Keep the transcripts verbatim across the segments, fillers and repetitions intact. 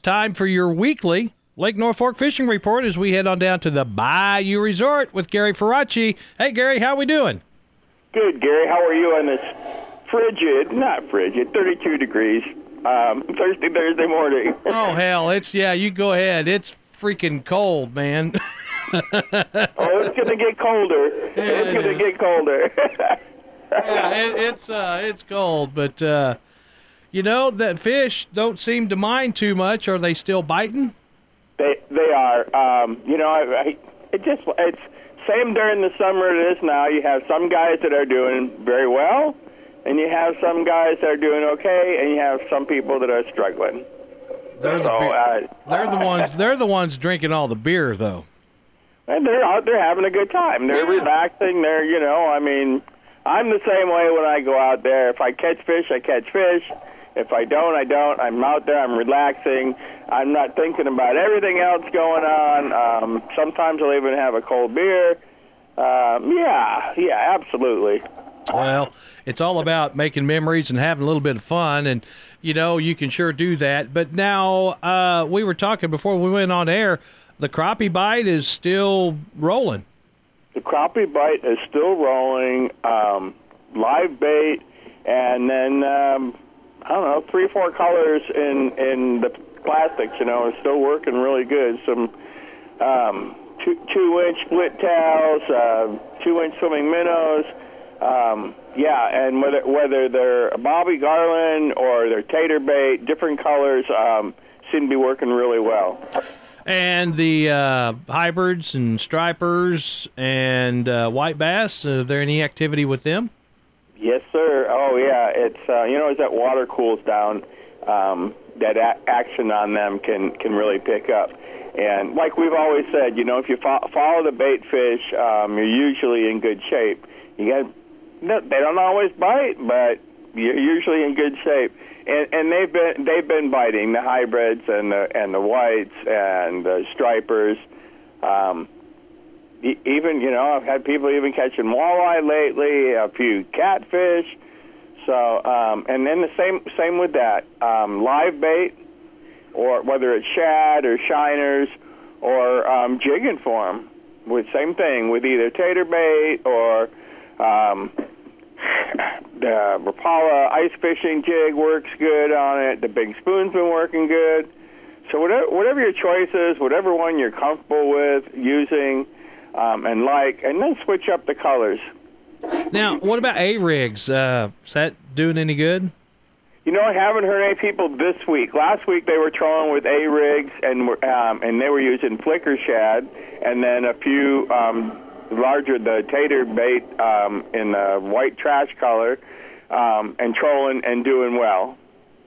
time for your weekly Lake North Fork Fishing Report as we head on down to the Bayou Resort with Gary Faraci. Hey, Gary, how we doing? Good, Gary. How are you on this frigid, not frigid, thirty-two degrees, um, Thursday, Thursday morning? Oh, hell, it's, yeah, you go ahead. It's freaking cold, man. Oh, it's going to get colder. Yeah, it's it going to is. get colder. Yeah, it, it's uh, it's cold, but uh, you know that fish don't seem to mind too much. Are they still biting? They they are. Um, you know, I, I, it just it's same during the summer it is now. You have some guys that are doing very well, and you have some guys that are doing okay, and you have some people that are struggling. They're the So, beer- uh, they're the ones they're the ones drinking all the beer though. And they're out there having a good time. They're Yeah. relaxing. They're, you know, I mean, I'm the same way when I go out there. If I catch fish, I catch fish. If I don't, I don't. I'm out there. I'm relaxing. I'm not thinking about everything else going on. Um, sometimes I'll even have a cold beer. Um, yeah, yeah, absolutely. Well, it's all about making memories and having a little bit of fun, and you know you can sure do that. But now uh, we were talking before we went on air. The crappie bite is still rolling. The crappie bite is still rolling, um, live bait, and then, um, I don't know, three, four colors in, in the plastics, you know, is still working really good. Some um, two, two-inch split tails, uh, two-inch swimming minnows, um, yeah, and whether, whether they're Bobby Garland or they're tater bait, different colors um, seem to be working really well. And the uh, hybrids and stripers and uh, white bass, are there any activity with them? Yes, sir. Oh, yeah. It's uh, you know, as that water cools down, um, that a- action on them can can really pick up. And like we've always said, you know, if you fo- follow the bait fish, um, you're usually in good shape. You got no, they don't always bite, but you're usually in good shape. And, and they've been they've been biting, the hybrids and the and the whites and the stripers. Um, e- even you know I've had people even catching walleye lately, a few catfish. So um, and then the same same with that um, live bait, or whether it's shad or shiners or um, jigging for them, with same thing with either tater bait or. Um, The Rapala ice fishing jig works good on it. The Big Spoon's been working good. So whatever, whatever your choice is, whatever one you're comfortable with using um, and like, and then switch up the colors. Now, what about A-rigs? Uh, is that doing any good? You know, I haven't heard any people this week. Last week they were trolling with A-rigs, and were, um, and they were using flicker shad, and then a few... Um, larger, the tater bait um, in the white trash color, um, and trolling and doing well.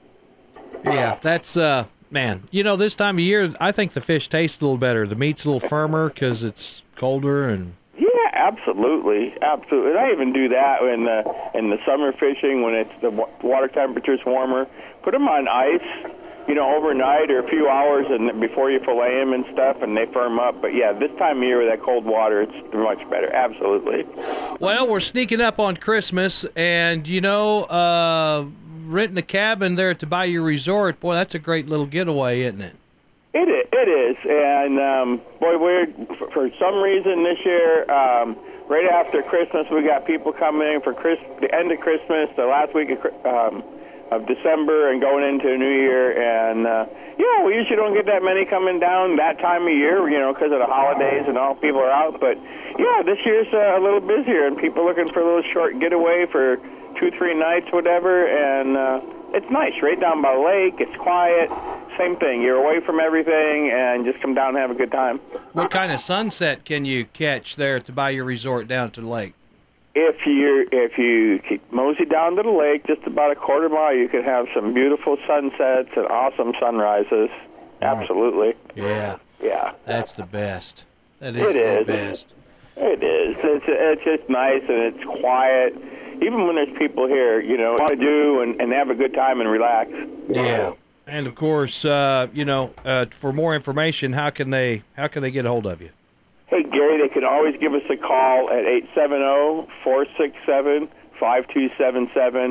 Yeah, that's, uh, man, you know, this time of year, I think the fish taste a little better. The meat's a little firmer because it's colder and... Yeah, absolutely, absolutely. And I even do that in the, in the summer fishing when it's the wa- water temperature's warmer. Put them on ice, you know, overnight or a few hours and before you fillet them and stuff, and they firm up. But, yeah, this time of year with that cold water, it's much better. Absolutely. Well, we're sneaking up on Christmas, and, you know, uh, renting a cabin there at the Bayou Resort, boy, that's a great little getaway, isn't it? It is, it is. And, um, boy, we're, for, for some reason this year, um, right after Christmas, we got people coming in for Chris, the end of Christmas, the last week of um of December and going into the New Year, and uh, yeah, we usually don't get that many coming down that time of year, you know, because of the holidays and all people are out. But yeah, this year's uh, a little busier, and people looking for a little short getaway for two, three nights, whatever. And uh, it's nice, right down by the lake. It's quiet. Same thing. You're away from everything, and just come down and have a good time. What kind of sunset can you catch there at the Bayou Resort down to the lake? If you if you mosey down to the lake, just about a quarter mile, you can have some beautiful sunsets and awesome sunrises. Absolutely. Yeah. Yeah. That's the best. That is It the is. best. It is. It's it's just nice and it's quiet. Even when there's people here, you know, want to do and, and have a good time and relax. Yeah. And of course, uh, you know, uh, for more information, how can they how can they get a hold of you? Hey, Gary, they can always give us a call at eight seven zero, four six seven, five two seven seven,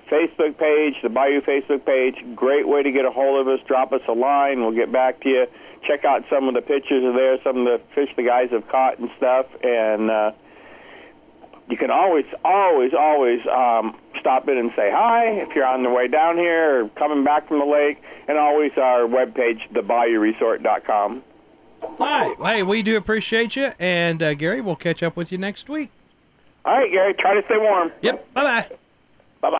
Facebook page, the Bayou Facebook page. Great way to get a hold of us. Drop us a line. We'll get back to you. Check out some of the pictures of there, some of the fish the guys have caught and stuff. And uh, you can always, always, always um, stop in and say hi if you're on the way down here or coming back from the lake. And always our webpage, the bayou resort dot com. All right. Hey, we do appreciate you. And, uh, Gary, we'll catch up with you next week. All right, Gary. Try to stay warm. Yep. Bye-bye.